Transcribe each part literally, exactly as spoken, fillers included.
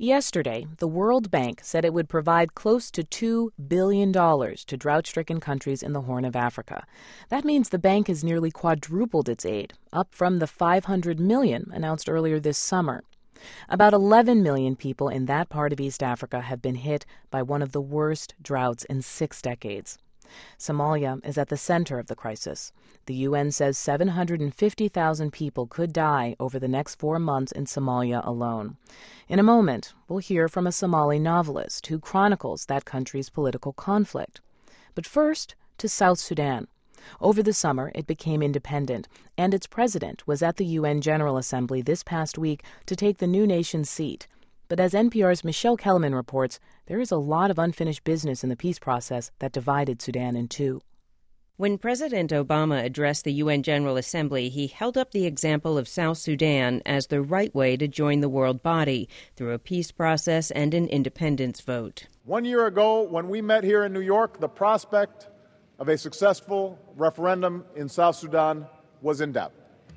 Yesterday, the World Bank said it would provide close to two billion dollars to drought-stricken countries in the Horn of Africa. That means the bank has nearly quadrupled its aid, up from the five hundred million dollars announced earlier this summer. About eleven million people in that part of East Africa have been hit by one of the worst droughts in six decades. Somalia is at the center of the crisis. The U N says seven hundred fifty thousand people could die over the next four months in Somalia alone. In a moment, we'll hear from a Somali novelist who chronicles that country's political conflict. But first, to South Sudan. Over the summer, it became independent, and its president was at the U N General Assembly this past week to take the new nation's seat. But as N P R's Michelle Kellerman reports, there is a lot of unfinished business in the peace process that divided Sudan in two. When President Obama addressed the U N General Assembly, he held up the example of South Sudan as the right way to join the world body through a peace process and an independence vote. One year ago, when we met here in New York, the prospect of a successful referendum in South Sudan was in doubt.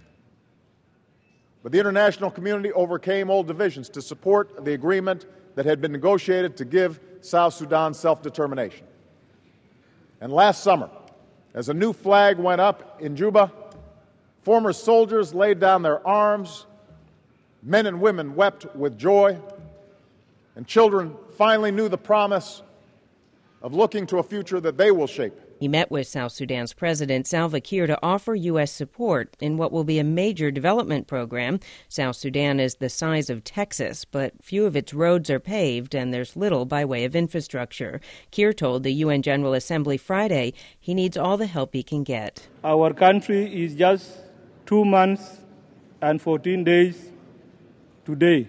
But the international community overcame old divisions to support the agreement that had been negotiated to give South Sudan self-determination. And last summer, as a new flag went up in Juba, former soldiers laid down their arms, men and women wept with joy, and children finally knew the promise of looking to a future that they will shape. He met with South Sudan's President Salva Kiir to offer U S support in what will be a major development program. South Sudan is the size of Texas, but few of its roads are paved, and there's little by way of infrastructure. Kiir told the U N General Assembly Friday he needs all the help he can get. Our country is just two months and fourteen days today,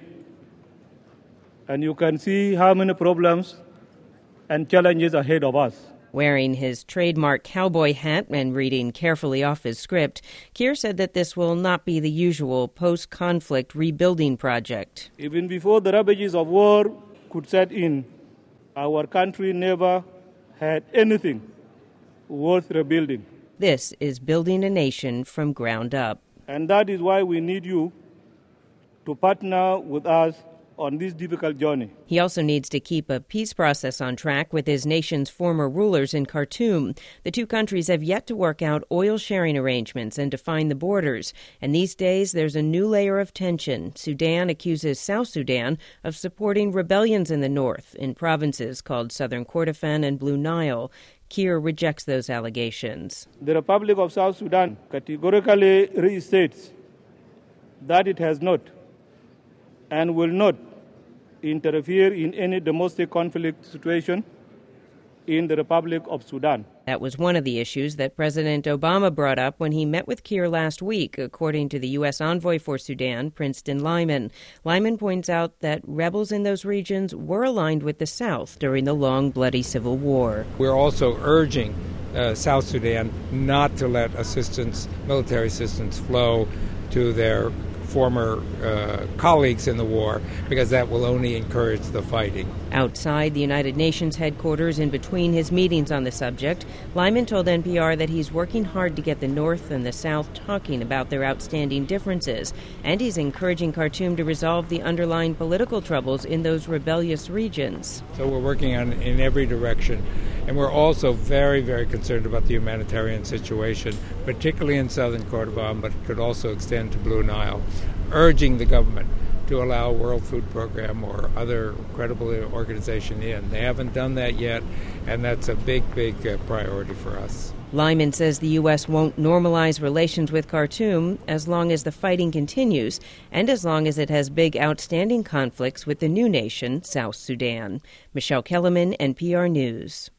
and you can see how many problems and challenges ahead of us. Wearing his trademark cowboy hat and reading carefully off his script, Kiir said that this will not be the usual post-conflict rebuilding project. Even before the ravages of war could set in, our country never had anything worth rebuilding. This is building a nation from ground up. And that is why we need you to partner with us on this difficult journey. He also needs to keep a peace process on track with his nation's former rulers in Khartoum. The two countries have yet to work out oil sharing arrangements and define the borders. And these days, there's a new layer of tension. Sudan accuses South Sudan of supporting rebellions in the north in provinces called Southern Kordofan and Blue Nile. Kiir rejects those allegations. The Republic of South Sudan categorically restates that it has not and will not interfere in any domestic conflict situation in the Republic of Sudan. That was one of the issues that President Obama brought up when he met with Kiir last week, according to the U S envoy for Sudan, Princeton Lyman. Lyman points out that rebels in those regions were aligned with the South during the long, bloody civil war. We're also urging uh, South Sudan not to let assistance, military assistance, flow to their former uh, colleagues in the war, because that will only encourage the fighting. Outside the United Nations headquarters, in between his meetings on the subject, Lyman told N P R that he's working hard to get the North and the South talking about their outstanding differences, and he's encouraging Khartoum to resolve the underlying political troubles in those rebellious regions. So we're working on in every direction, and we're also very, very concerned about the humanitarian situation, particularly in southern Kordofan, but it could also extend to Blue Nile, urging the government to allow World Food Program or other credible organization in. They haven't done that yet, and that's a big, big uh, priority for us. Lyman says the U S won't normalize relations with Khartoum as long as the fighting continues and as long as it has big outstanding conflicts with the new nation, South Sudan. Michelle Kellerman, N P R News.